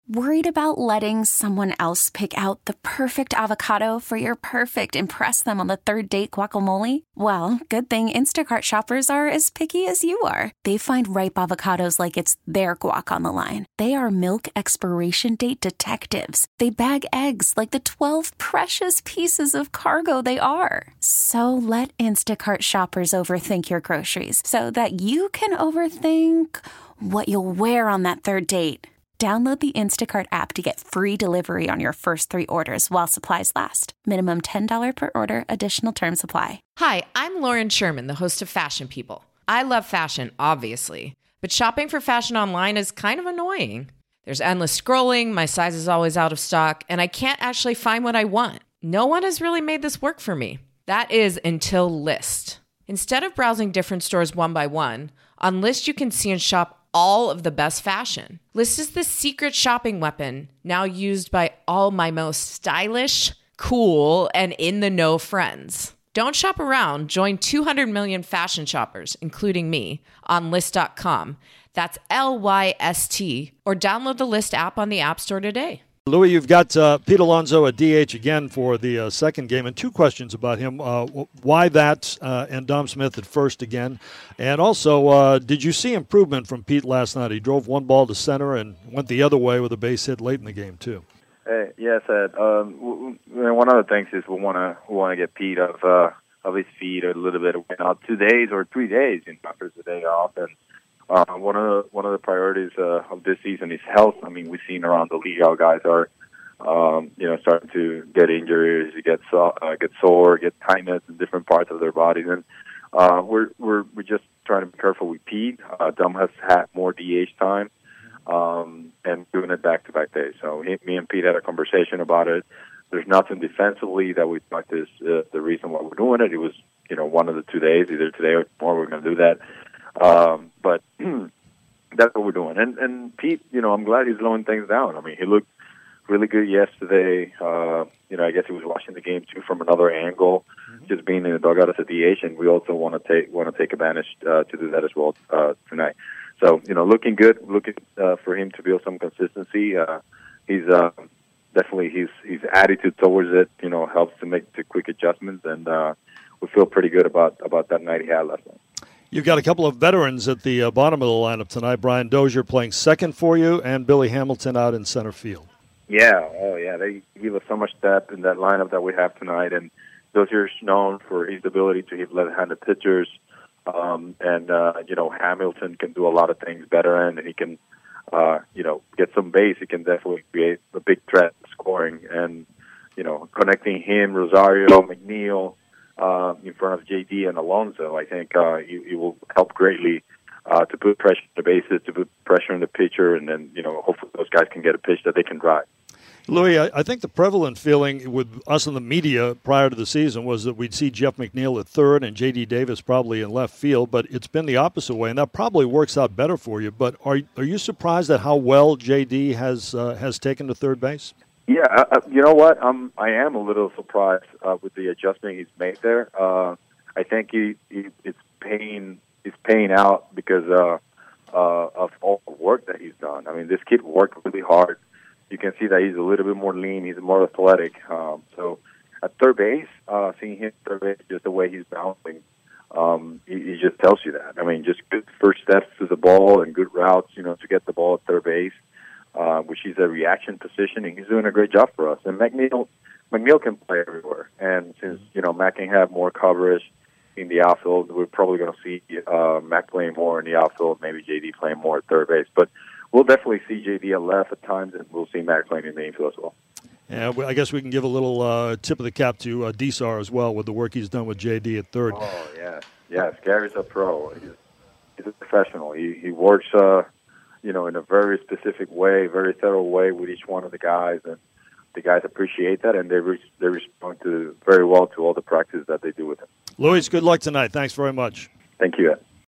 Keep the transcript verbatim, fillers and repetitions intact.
Worried about letting someone else pick out the perfect avocado for your perfect impress them on the third date guacamole? Well, good thing Instacart shoppers are as picky as you are. They find ripe avocados like it's their guac on the line. They are milk expiration date detectives. They bag eggs like the twelve precious pieces of cargo they are. So let Instacart shoppers overthink your groceries so that you can overthink what you'll wear on that third date. Download the Instacart app to get free delivery on your first three orders while supplies last. Minimum ten dollars per order. Additional terms apply. Hi, I'm Lauren Sherman, the host of Fashion People. I love fashion, obviously, but shopping for fashion online is kind of annoying. There's endless scrolling, my size is always out of stock, and I can't actually find what I want. No one has really made this work for me. That is until Lyst. Instead of browsing different stores one by one, on Lyst you can see and shop all of the best fashion. Lyst is the secret shopping weapon now used by all my most stylish, cool, and in-the-know friends. Don't shop around. Join two hundred million fashion shoppers, including me, on Lyst dot com. That's L Y S T. Or download the Lyst app on the App Store today. Louis, you've got uh, Pete Alonso at D H again for the uh, second game, and two questions about him. Uh, why that, uh, and Dom Smith at first again. And also, uh, did you see improvement from Pete last night? He drove one ball to center and went the other way with a base hit late in the game, too. Hey, yes, Ed. Um, w- w- one of the things is we want to we want to get Pete of uh, of his feet a little bit away. Now, two days or three days, in fact, there's a day off, and Uh, one of the one of the priorities uh, of this season is health. I mean, we've seen around the league how guys are, um, you know, starting to get injuries, get so, uh, get sore, get tightness in different parts of their bodies, and uh, we're we're we're just trying to be careful with Pete. Uh, Dom has had more D H time, um, and doing it back to back days. So he, me and Pete had a conversation about it. There's nothing defensively that we thought is uh, the reason why we're doing it. It was, you know, one of the two days, either today or tomorrow, we're going to do that. Um, but that's what we're doing. And, and Pete, you know, I'm glad he's slowing things down. I mean, he looked really good yesterday. Uh, you know, I guess he was watching the game too from another angle, mm-hmm. just being in the dugout as a D H. And we also want to take want to take advantage uh, to do that as well uh, tonight. So, you know, looking good, looking uh, for him to build some consistency. Uh, he's uh, definitely his his attitude towards it, you know, helps to make the quick adjustments, and uh, we feel pretty good about about that night he had last night. You've got a couple of veterans at the uh, bottom of the lineup tonight. Brian Dozier playing second for you, and Billy Hamilton out in center field. Yeah, oh yeah, they give us so much depth in that lineup that we have tonight, and Dozier's known for his ability to hit left-handed pitchers, um, and uh, you know, Hamilton can do a lot of things better, and he can, uh, you know, get some base. He can definitely create a big threat scoring, and you know, connecting him, Rosario, McNeil. Uh, in front of J D and Alonso, I think uh, it, it will help greatly uh, to put pressure on the bases, to put pressure on the pitcher, and then, you know, hopefully those guys can get a pitch that they can drive. Louis, I, I think the prevalent feeling with us in the media prior to the season was that we'd see Jeff McNeil at third and J D Davis probably in left field, but it's been the opposite way, and that probably works out better for you. But are are you surprised at how well J D has uh, has taken to third base? Yeah, uh, you know what? Um, I am a little surprised uh, with the adjustment he's made there. Uh, I think he, he it's paying he's paying out because uh, uh, of all the work that he's done. I mean, this kid worked really hard. You can see that he's a little bit more lean. He's more athletic. Um, so at third base, uh, seeing him at third base, just the way he's bouncing, um, he, he just tells you that. I mean, just good first steps to the ball and good routes, you know, to get the ball at third base. Uh, which is a reaction position, and he's doing a great job for us. And McNeil, McNeil can play everywhere. And since, you know, Mac can have more coverage in the outfield, we're probably going to see uh, Mac playing more in the outfield, maybe J D playing more at third base. But we'll definitely see J D at left at times, and we'll see Mac playing in the infield as well. Yeah, I guess we can give a little uh, tip of the cap to uh, D S A R as well with the work he's done with J D at third. Oh, yes. Yes, Gary's a pro. He's, he's a professional. He, he works uh, – you know, in a very specific way, very thorough way with each one of the guys, and the guys appreciate that, and they re- they respond to very well to all the practice that they do with him. Louis, good luck tonight. Thanks very much. Thank you, Ed.